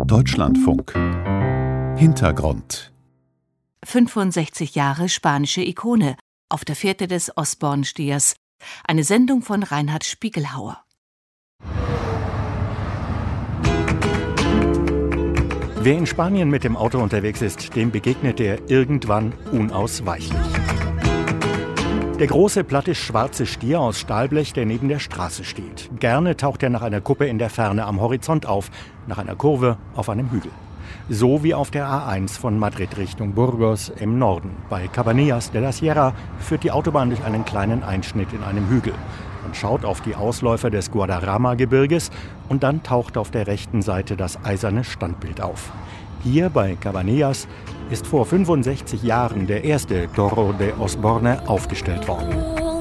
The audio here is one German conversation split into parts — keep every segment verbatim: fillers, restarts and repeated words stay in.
Deutschlandfunk. Hintergrund. fünfundsechzig Jahre spanische Ikone auf der Fährte des Osborne-Stiers. Eine Sendung von Reinhard Spiegelhauer. Wer in Spanien mit dem Auto unterwegs ist, dem begegnet er irgendwann unausweichlich. Der große, platte, schwarze Stier aus Stahlblech, der neben der Straße steht. Gerne taucht er nach einer Kuppe in der Ferne am Horizont auf, nach einer Kurve auf einem Hügel. So wie auf der A eins von Madrid Richtung Burgos im Norden. Bei Cabanillas de la Sierra führt die Autobahn durch einen kleinen Einschnitt in einem Hügel. Man schaut auf die Ausläufer des Guadarrama-Gebirges und dann taucht auf der rechten Seite das eiserne Standbild auf. Hier bei Cabanillas ist vor fünfundsechzig Jahren der erste Toro de Osborne aufgestellt worden.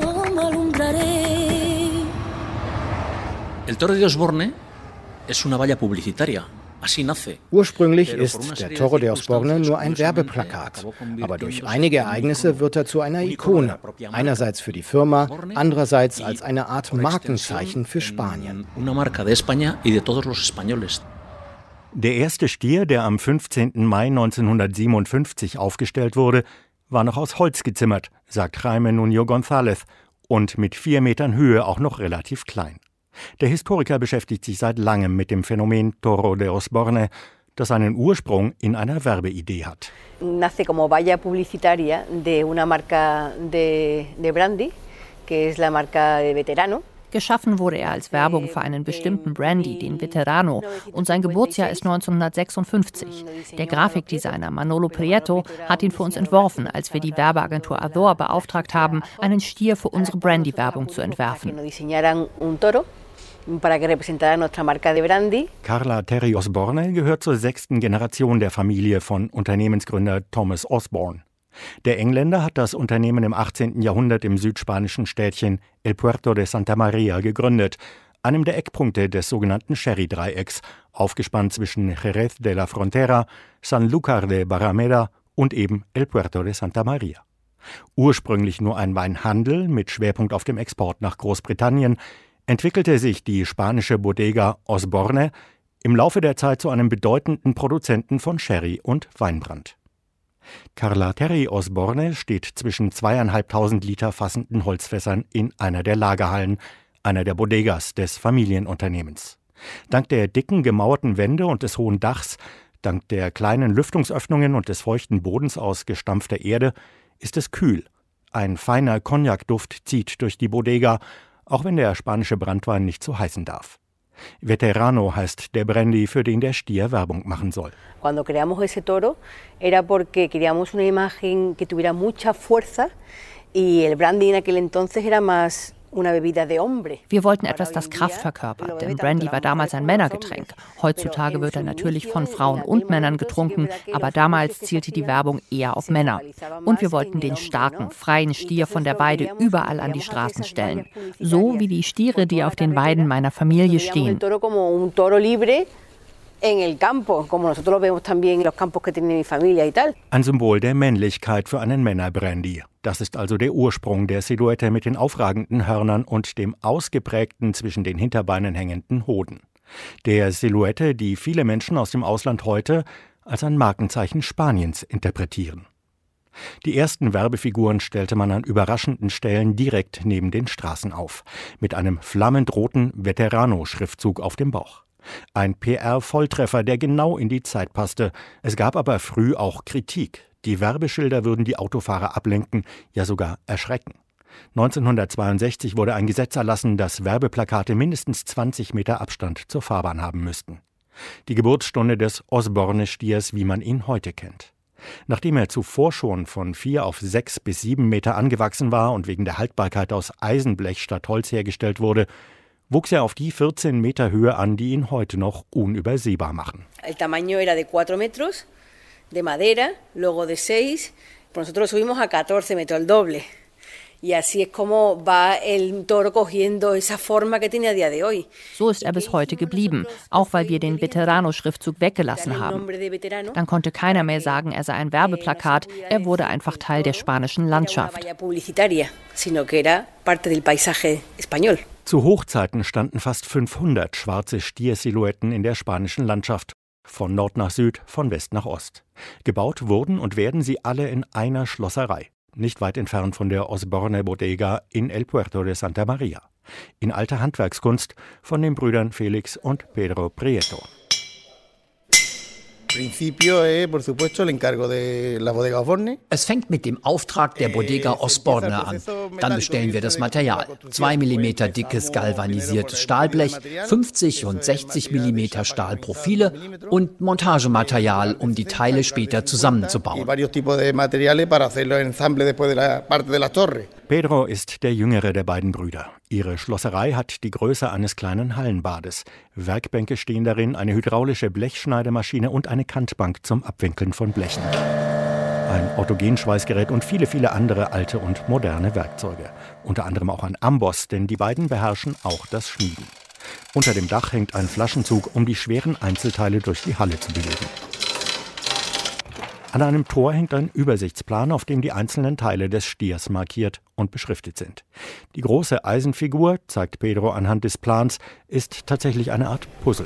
El Toro de Osborne es una valla publicitaria. Ursprünglich ist der Toro de Osborne nur ein Werbeplakat, aber durch einige Ereignisse wird er zu einer Ikone. Einerseits für die Firma, andererseits als eine Art Markenzeichen für Spanien. Der erste Stier, der am fünfzehnten Mai neunzehnhundertsiebenundfünfzig aufgestellt wurde, war noch aus Holz gezimmert, sagt Jaime Nuño González, und mit vier Metern Höhe auch noch relativ klein. Der Historiker beschäftigt sich seit langem mit dem Phänomen Toro de Osborne, das seinen Ursprung in einer Werbeidee hat. Nace como valla publicitaria de una marca de, de brandy, que es la marca de Veterano. Geschaffen wurde er als Werbung für einen bestimmten Brandy, den Veterano, und sein Geburtsjahr ist neunzehnhundertsechsundfünfzig. Der Grafikdesigner Manolo Prieto hat ihn für uns entworfen, als wir die Werbeagentur Azor beauftragt haben, einen Stier für unsere Brandy-Werbung zu entwerfen. Carla Terry Osborne gehört zur sechsten Generation der Familie von Unternehmensgründer Thomas Osborne. Der Engländer hat das Unternehmen im achtzehnten Jahrhundert im südspanischen Städtchen El Puerto de Santa Maria gegründet, einem der Eckpunkte des sogenannten Sherry-Dreiecks, aufgespannt zwischen Jerez de la Frontera, Sanlúcar de Barrameda und eben El Puerto de Santa Maria. Ursprünglich nur ein Weinhandel mit Schwerpunkt auf dem Export nach Großbritannien, entwickelte sich die spanische Bodega Osborne im Laufe der Zeit zu einem bedeutenden Produzenten von Sherry und Weinbrand. Carla Terry Osborne steht zwischen zweieinhalbtausend Liter fassenden Holzfässern in einer der Lagerhallen, einer der Bodegas des Familienunternehmens. Dank der dicken, gemauerten Wände und des hohen Dachs, dank der kleinen Lüftungsöffnungen und des feuchten Bodens aus gestampfter Erde ist es kühl. Ein feiner Cognac-Duft zieht durch die Bodega, auch wenn der spanische Branntwein nicht so heißen darf. Veterano heißt der Brandy, für den der Stier Werbung machen soll. Cuando creamos ese toro era porque queríamos una imagen que tuviera mucha fuerza y el brandy en aquel entonces era más una bebida de hombre. Wir wollten etwas, das Kraft verkörpert, denn Brandy war damals ein Männergetränk. Heutzutage wird er natürlich von Frauen und Männern getrunken, aber damals zielte die Werbung eher auf Männer. Und wir wollten den starken, freien Stier von der Weide überall an die Straßen stellen. So wie die Stiere, die auf den Weiden meiner Familie stehen. Ein Symbol der Männlichkeit für einen Männerbrandy. Das ist also der Ursprung der Silhouette mit den aufragenden Hörnern und dem ausgeprägten, zwischen den Hinterbeinen hängenden Hoden. Der Silhouette, die viele Menschen aus dem Ausland heute als ein Markenzeichen Spaniens interpretieren. Die ersten Werbefiguren stellte man an überraschenden Stellen direkt neben den Straßen auf, mit einem flammend roten Veterano-Schriftzug auf dem Bauch. Ein P R-Volltreffer, der genau in die Zeit passte. Es gab aber früh auch Kritik. Die Werbeschilder würden die Autofahrer ablenken, ja sogar erschrecken. neunzehnhundertzweiundsechzig wurde ein Gesetz erlassen, dass Werbeplakate mindestens zwanzig Meter Abstand zur Fahrbahn haben müssten. Die Geburtsstunde des Osborne-Stiers, wie man ihn heute kennt. Nachdem er zuvor schon von vier auf sechs bis sieben Meter angewachsen war und wegen der Haltbarkeit aus Eisenblech statt Holz hergestellt wurde, wuchs er auf die vierzehn Meter Höhe an, die ihn heute noch unübersehbar machen. El tamaño era de cuatro metros, de madera, luego de seis, nosotros subimos a catorce metros, el doble. Y así es como va el toro cogiendo esa forma que tiene a día de hoy. So ist er bis heute geblieben, auch weil wir den Veterano-Schriftzug weggelassen haben. Dann konnte keiner mehr sagen, er sei ein Werbeplakat, er wurde einfach Teil der spanischen Landschaft. Zu Hochzeiten standen fast fünfhundert schwarze Stiersilhouetten in der spanischen Landschaft. von Nord nach Süd, von West nach Ost. Gebaut wurden und werden sie alle in einer Schlosserei, nicht weit entfernt von der Osborne Bodega in El Puerto de Santa Maria. In alter Handwerkskunst von den Brüdern Felix und Pedro Prieto. Es fängt mit dem Auftrag der Bodega Osborne an. Dann bestellen wir das Material. zwei Millimeter dickes galvanisiertes Stahlblech, fünfzig und sechzig Millimeter Stahlprofile und Montagematerial, um die Teile später zusammenzubauen. Pedro ist der jüngere der beiden Brüder. Ihre Schlosserei hat die Größe eines kleinen Hallenbades. Werkbänke stehen darin, eine hydraulische Blechschneidemaschine und eine Kantbank zum Abwinkeln von Blechen. Ein Autogenschweißgerät und viele, viele andere alte und moderne Werkzeuge. Unter anderem auch ein Amboss, denn die beiden beherrschen auch das Schmieden. Unter dem Dach hängt ein Flaschenzug, um die schweren Einzelteile durch die Halle zu bewegen. An einem Tor hängt ein Übersichtsplan, auf dem die einzelnen Teile des Stiers markiert und beschriftet sind. Die große Eisenfigur, zeigt Pedro anhand des Plans, ist tatsächlich eine Art Puzzle.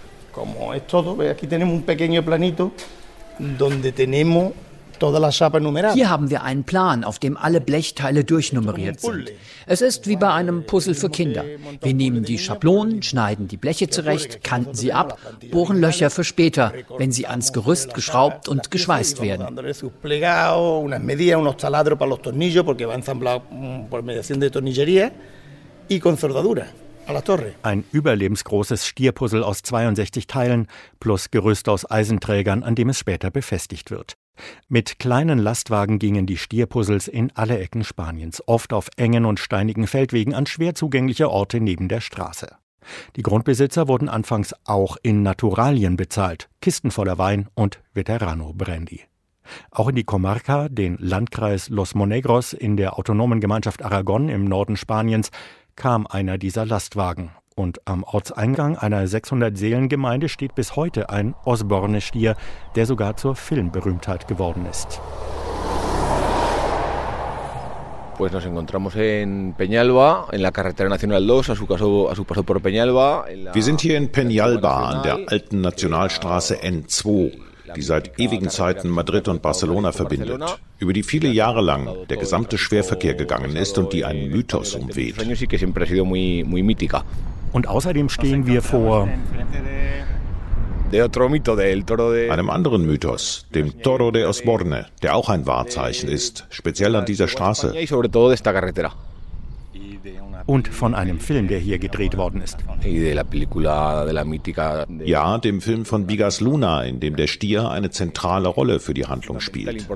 Hier haben wir einen Plan, auf dem alle Blechteile durchnummeriert sind. Es ist wie bei einem Puzzle für Kinder. Wir nehmen die Schablonen, schneiden die Bleche zurecht, kanten sie ab, bohren Löcher für später, wenn sie ans Gerüst geschraubt und geschweißt werden. Ein überlebensgroßes Stierpuzzle aus zweiundsechzig Teilen plus Gerüst aus Eisenträgern, an dem es später befestigt wird. Mit kleinen Lastwagen gingen die Stierpuzzles in alle Ecken Spaniens, oft auf engen und steinigen Feldwegen an schwer zugängliche Orte neben der Straße. Die Grundbesitzer wurden anfangs auch in Naturalien bezahlt, Kisten voller Wein und Veterano-Brandy. Auch in die Comarca, den Landkreis Los Monegros in der autonomen Gemeinschaft Aragon im Norden Spaniens, kam einer dieser Lastwagen. Und am Ortseingang einer sechshundert-Seelen-Gemeinde steht bis heute ein Osborne-Stier, der sogar zur Filmberühmtheit geworden ist. Pues nos encontramos en Peñalba, en la carretera nacional dos, a su paso, a su paso por Peñalba. Wir sind hier in Peñalba an der alten Nationalstraße N zwei, die seit ewigen Zeiten Madrid und Barcelona verbindet, über die viele Jahre lang der gesamte Schwerverkehr gegangen ist und die einen Mythos umweht. Und außerdem stehen wir vor einem anderen Mythos, dem Toro de Osborne, der auch ein Wahrzeichen ist, speziell an dieser Straße. Und von einem Film, der hier gedreht worden ist. Ja, dem Film von Bigas Luna, in dem der Stier eine zentrale Rolle für die Handlung spielt.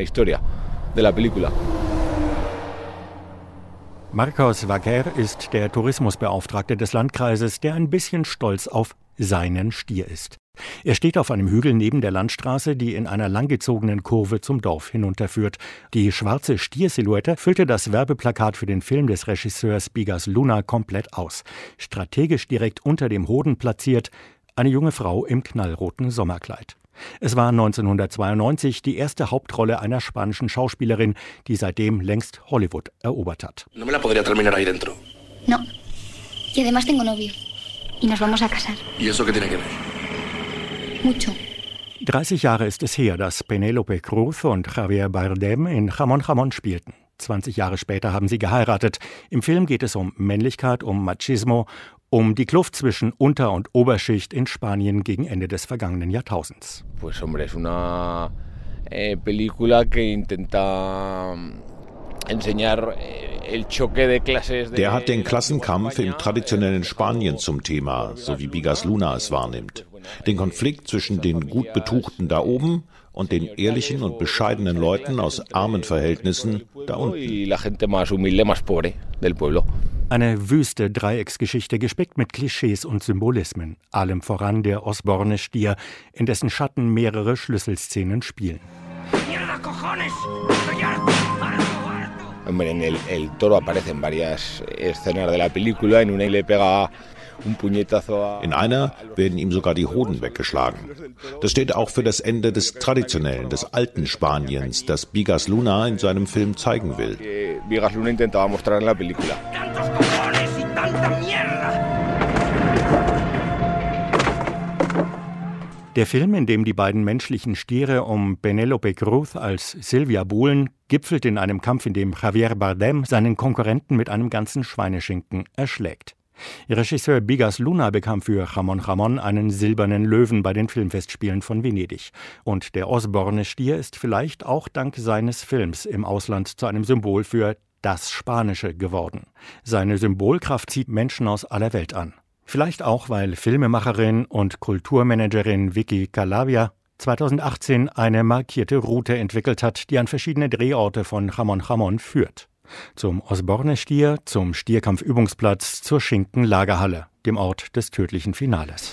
Marcos Vaquer ist der Tourismusbeauftragte des Landkreises, der ein bisschen stolz auf seinen Stier ist. Er steht auf einem Hügel neben der Landstraße, die in einer langgezogenen Kurve zum Dorf hinunterführt. Die schwarze Stiersilhouette füllte das Werbeplakat für den Film des Regisseurs Bigas Luna komplett aus. Strategisch direkt unter dem Hoden platziert, eine junge Frau im knallroten Sommerkleid. Es war neunzehnhundertzweiundneunzig die erste Hauptrolle einer spanischen Schauspielerin, die seitdem längst Hollywood erobert hat. No me la podría terminar ahí dentro. No. Y además tengo novio. Y nos vamos a casar. ¿Y eso qué tiene que ver? Mucho. dreißig Jahre ist es her, dass Penélope Cruz und Javier Bardem in Jamón Jamón spielten. zwanzig Jahre später haben sie geheiratet. Im Film geht es um Männlichkeit, um Machismo, um die Kluft zwischen Unter- und Oberschicht in Spanien gegen Ende des vergangenen Jahrtausends. Pues hombre, es una eh, película que intenta enseñar el choque de clases. Der hat den Klassenkampf im traditionellen Spanien zum Thema, so wie Bigas Luna es wahrnimmt. Den Konflikt zwischen den gut Betuchten da oben und den ehrlichen und bescheidenen Leuten aus armen Verhältnissen da unten. Eine wüste Dreiecksgeschichte, gespickt mit Klischees und Symbolismen, allem voran der Osborne-Stier, in dessen Schatten mehrere Schlüsselszenen spielen. En el, el toro aparece en varias escenas de la película, en una le pega un puñetazo a... In einer werden ihm sogar die Hoden weggeschlagen. Das steht auch für das Ende des traditionellen, des alten Spaniens, das Bigas Luna in seinem Film zeigen will. Bigas Luna intentaba mostrar en la película. Der Film, in dem die beiden menschlichen Stiere um Penélope Cruz als Silvia buhlen, gipfelt in einem Kampf, in dem Javier Bardem seinen Konkurrenten mit einem ganzen Schweineschinken erschlägt. Regisseur Bigas Luna bekam für Jamón Jamón einen silbernen Löwen bei den Filmfestspielen von Venedig. Und der Osborne-Stier ist vielleicht auch dank seines Films im Ausland zu einem Symbol für das Spanische geworden. Seine Symbolkraft zieht Menschen aus aller Welt an. Vielleicht auch, weil Filmemacherin und Kulturmanagerin Vicky Calavia zweitausendachtzehn eine markierte Route entwickelt hat, die an verschiedene Drehorte von Jamón Jamón führt. Zum Osborne-Stier, zum Stierkampfübungsplatz, zur Schinken-Lagerhalle, dem Ort des tödlichen Finales.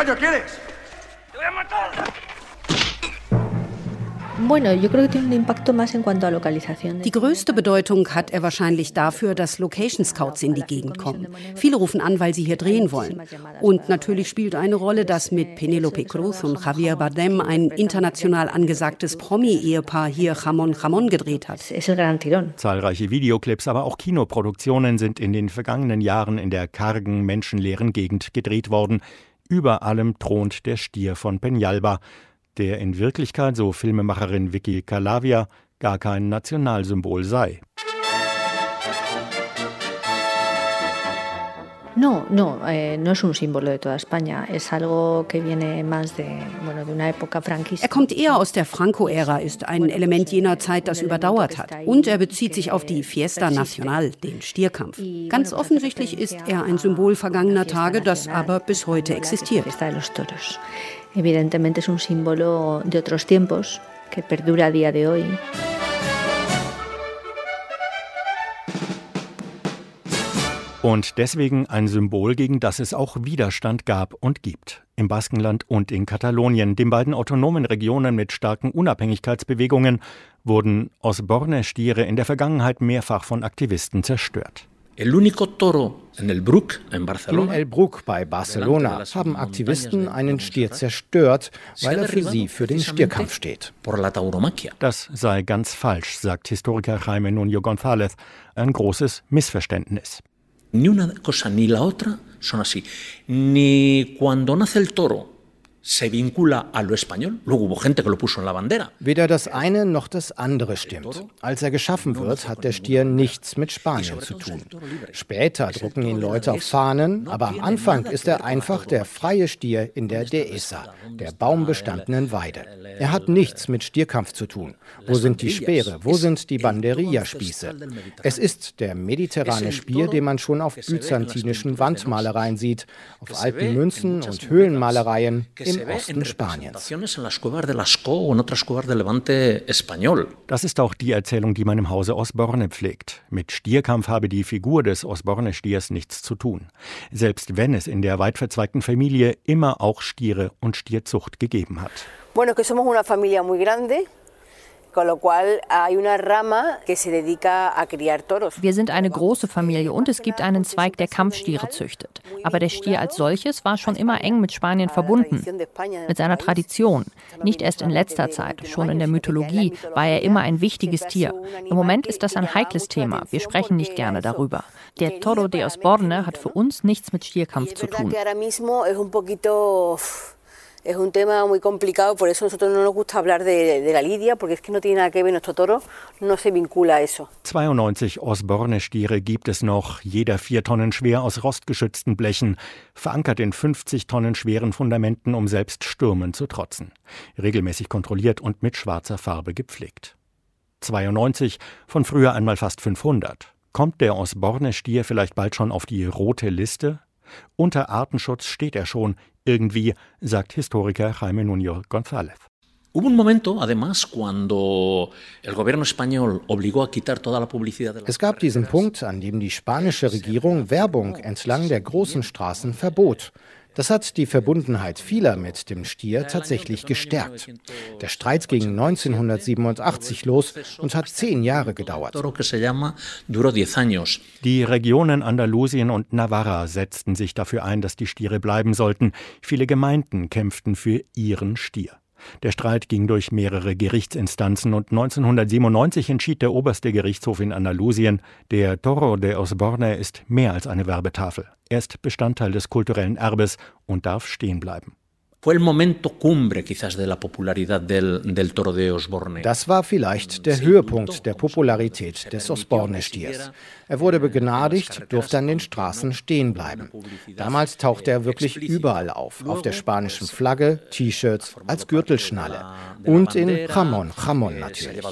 Die größte Bedeutung hat er wahrscheinlich dafür, dass Location Scouts in die Gegend kommen. Viele rufen an, weil sie hier drehen wollen. Und natürlich spielt eine Rolle, dass mit Penélope Cruz und Javier Bardem ein international angesagtes Promi-Ehepaar hier Jamón Jamón gedreht hat. Zahlreiche Videoclips, aber auch Kinoproduktionen sind in den vergangenen Jahren in der kargen, menschenleeren Gegend gedreht worden. Über allem thront der Stier von Peñalba, der in Wirklichkeit, so Filmemacherin Vicky Calavia, gar kein Nationalsymbol sei. No, no, eh, no es un símbolo de toda España. Es algo que viene más de, bueno, de una época franquista. Er kommt eher aus der Franco-Ära, ist ein Element jener Zeit, das überdauert hat. Und er bezieht sich auf die Fiesta Nacional, den Stierkampf. Ganz offensichtlich ist er ein Symbol vergangener Tage, das aber bis heute existiert. Evidentemente es un símbolo de otros tiempos que perdura a día de hoy. Und deswegen ein Symbol, gegen das es auch Widerstand gab und gibt. Im Baskenland und in Katalonien, den beiden autonomen Regionen mit starken Unabhängigkeitsbewegungen, wurden Osborne-Stiere in der Vergangenheit mehrfach von Aktivisten zerstört. El único toro en el Bruc en Barcelona. In El Bruc bei Barcelona haben Aktivisten einen Stier zerstört, weil er für sie für den Stierkampf steht. Das sei ganz falsch, sagt Historiker Jaime Nuño González. Ein großes Missverständnis. Ni una cosa ni la otra son así. Ni cuando nace el toro se vincula a lo español. Luego hubo gente que lo puso en la bandera. Weder das eine noch das andere stimmt. Als er geschaffen wird, hat der Stier nichts mit Spanien zu tun. Später drucken ihn Leute auf Fahnen, aber am Anfang ist er einfach der freie Stier in der Dehesa, der baumbestandenen Weide. Er hat nichts mit Stierkampf zu tun. Wo sind die Speere? Wo sind die Banderilla-Spieße? Es ist der mediterrane Stier, den man schon auf byzantinischen Wandmalereien sieht, auf alten Münzen und Höhlenmalereien im im Osten Spaniens. Das ist auch die Erzählung, die man im Hause Osborne pflegt. Mit Stierkampf habe die Figur des Osborne-Stiers nichts zu tun. Selbst wenn es in der weit verzweigten Familie immer auch Stiere und Stierzucht gegeben hat. Bueno, que somos una familia muy grande. Wir sind eine große Familie und es gibt einen Zweig, der Kampfstiere züchtet. Aber der Stier als solches war schon immer eng mit Spanien verbunden, mit seiner Tradition. Nicht erst in letzter Zeit, schon in der Mythologie war er immer ein wichtiges Tier. Im Moment ist das ein heikles Thema, wir sprechen nicht gerne darüber. Der Toro de Osborne hat für uns nichts mit Stierkampf zu tun. Es un tema muy complicado, por eso nosotros no nos gusta hablar de, de la lidia, porque es que no tiene nada que ver, nuestro toro no se vincula a eso. zweiundneunzig Osborne-Stiere gibt es noch, jeder vier Tonnen schwer aus rostgeschützten Blechen, verankert in fünfzig Tonnen schweren Fundamenten, um selbst Stürmen zu trotzen. Regelmäßig kontrolliert und mit schwarzer Farbe gepflegt. zweiundneunzig, von früher einmal fast fünfhundert. Kommt der Osborne-Stier vielleicht bald schon auf die rote Liste? Unter Artenschutz steht er schon, irgendwie, sagt Historiker Jaime Nuño González. Hubo un momento, además, cuando el gobierno español obligó a quitar toda la publicidad de las Es gab diesen Punkt, an dem die spanische Regierung Werbung entlang der großen Straßen verbot. Das hat die Verbundenheit vieler mit dem Stier tatsächlich gestärkt. Der Streit ging neunzehnhundertsiebenundachtzig los und hat zehn Jahre gedauert. Die Regionen Andalusien und Navarra setzten sich dafür ein, dass die Stiere bleiben sollten. Viele Gemeinden kämpften für ihren Stier. Der Streit ging durch mehrere Gerichtsinstanzen und neunzehnhundertsiebenundneunzig entschied der oberste Gerichtshof in Andalusien, der Toro de Osborne ist mehr als eine Werbetafel. Er ist Bestandteil des kulturellen Erbes und darf stehen bleiben. Das war vielleicht der Höhepunkt der Popularität des Osborne-Stiers. Er wurde begnadigt, durfte an den Straßen stehen bleiben. Damals tauchte er wirklich überall auf, auf der spanischen Flagge, T-Shirts, als Gürtelschnalle und in Jamón, Jamón natürlich.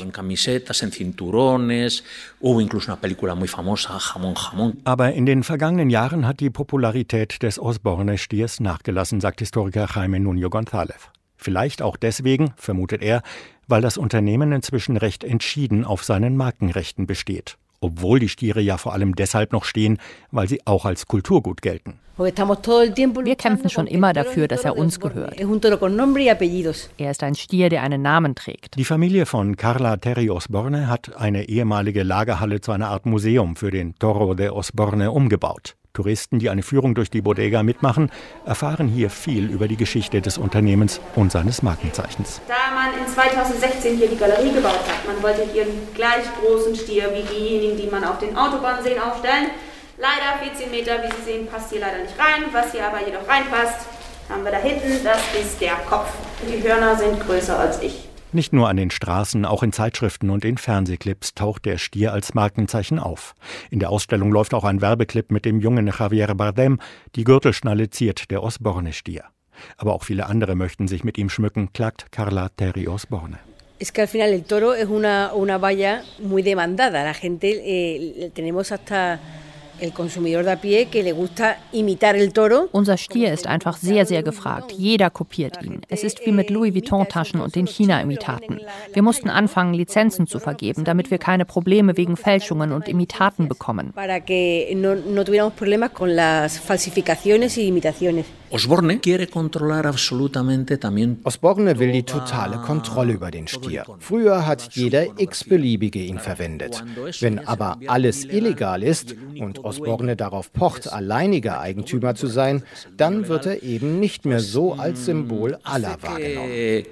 Aber in den vergangenen Jahren hat die Popularität des Osborne-Stiers nachgelassen, sagt Historiker Jaime Nuño González. Vielleicht auch deswegen, vermutet er, weil das Unternehmen inzwischen recht entschieden auf seinen Markenrechten besteht. Obwohl die Stiere ja vor allem deshalb noch stehen, weil sie auch als Kulturgut gelten. Wir kämpfen schon immer dafür, dass er uns gehört. Er ist ein Stier, der einen Namen trägt. Die Familie von Carla Terry Osborne hat eine ehemalige Lagerhalle zu einer Art Museum für den Toro de Osborne umgebaut. Touristen, die eine Führung durch die Bodega mitmachen, erfahren hier viel über die Geschichte des Unternehmens und seines Markenzeichens. Da man in zweitausendsechzehn hier die Galerie gebaut hat, man wollte hier einen gleich großen Stier wie diejenigen, die man auf den Autobahnseen aufstellen. Leider vierzehn Meter, wie Sie sehen, passt hier leider nicht rein. Was hier aber jedoch reinpasst, haben wir da hinten, das ist der Kopf. Die Hörner sind größer als ich. Nicht nur an den Straßen, auch in Zeitschriften und in Fernsehclips taucht der Stier als Markenzeichen auf. In der Ausstellung läuft auch ein Werbeclip mit dem jungen Javier Bardem. Die Gürtelschnalle ziert der Osborne-Stier. Aber auch viele andere möchten sich mit ihm schmücken, klagt Carla Terry Osborne. Es que al final el toro es una, una valla muy demandada. La gente, eh, tenemos hasta el consumidor de a pie que le gusta imitar el toro. Unser Stier ist einfach sehr, sehr gefragt. Jeder kopiert ihn. Es ist wie mit Louis Vuitton-Taschen und den China-Imitaten. Wir mussten anfangen, Lizenzen zu vergeben, damit wir keine Probleme wegen Fälschungen und Imitaten bekommen. Para que no, no tuviéramos problemas con las falsificaciones y imitaciones. Osborne quiere controlar absolutamente también. Osborne will die totale Kontrolle über den Stier. Früher hat jeder x-beliebige ihn verwendet. Wenn aber alles illegal ist und Osborne darauf pocht, alleiniger Eigentümer zu sein, dann wird er eben nicht mehr so als Symbol aller wahrgenommen.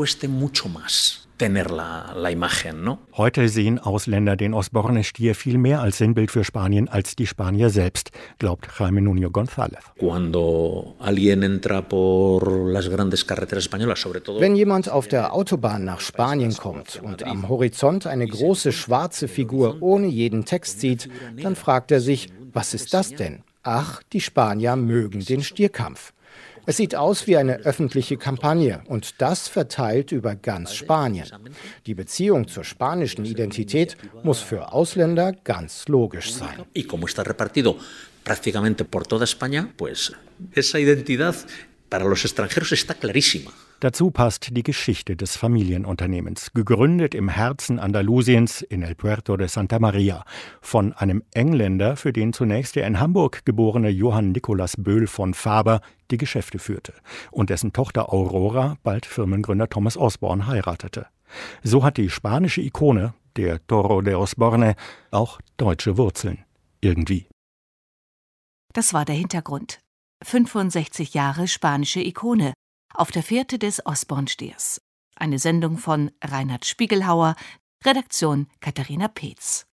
Heute sehen Ausländer den Osborne-Stier viel mehr als Sinnbild für Spanien als die Spanier selbst, glaubt Jaime Nuño González. Wenn jemand auf der Autobahn nach Spanien kommt und am Horizont eine große schwarze Figur ohne jeden Text sieht, dann fragt er sich, was ist das denn? Ach, die Spanier mögen den Stierkampf. Es sieht aus wie eine öffentliche Kampagne und das verteilt über ganz Spanien. Die Beziehung zur spanischen Identität muss für Ausländer ganz logisch sein. Y como está repartido prácticamente por toda España, pues esa identidad para los extranjeros está clarísima. Dazu passt die Geschichte des Familienunternehmens, gegründet im Herzen Andalusiens in El Puerto de Santa Maria, von einem Engländer, für den zunächst der in Hamburg geborene Johann Nicolas Böhl von Faber die Geschäfte führte und dessen Tochter Aurora bald Firmengründer Thomas Osborne heiratete. So hat die spanische Ikone, der Toro de Osborne, auch deutsche Wurzeln. Irgendwie. Das war der Hintergrund. fünfundsechzig Jahre spanische Ikone. Auf der Fährte des Osborne-Stiers. Eine Sendung von Reinhard Spiegelhauer, Redaktion Katharina Peetz.